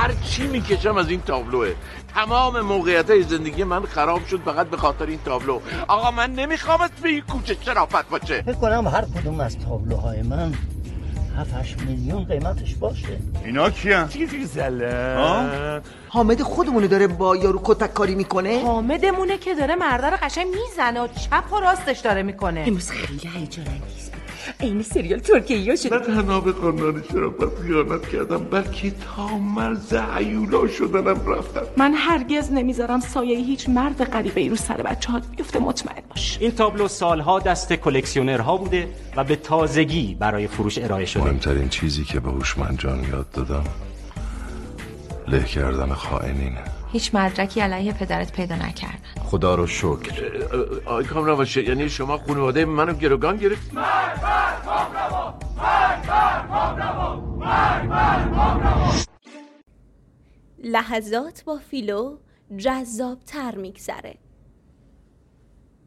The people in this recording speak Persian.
هر چی میکشم از این تابلوه. تمام موقعیت‌های زندگی من خراب شد فقط به خاطر این تابلو. آقا من نمیخوام از به این کوچه شرافت باشه. فکر کنم هر کدوم از تابلوهای من 7-8 میلیون قیمتش باشه. اینا کیه؟ چیزی زله حامد خودمونه داره با یارو کتک کاری میکنه. حامدمونه که داره مرده رو قشنگ میزنه و چپ و راستش داره میکنه. امروز خیلی هیجان انگیز بود. این سریال ترکیه شده. من تنها به قانون شرافت خیانت کردم بلکه تا مرز عیولا شدنم رفتم. من هرگز نمیذارم سایه هیچ مرد غریبه‌ای رو سر بچه‌ها بیفته. مطمئن باش. این تابلو سالها دست کلکسیونرها بوده و به تازگی برای فروش ارائه شده. مهمترین چیزی که به هوشمند جان یاد دادم له کردن خائنینه. هیچ مدرکی علیه پدرت پیدا نکردن. خدا رو شکر. آی کامران باشه، یعنی شما خانواده منو گروگان گرفت؟ لحظات با فیلو جذاب‌تر میگذره.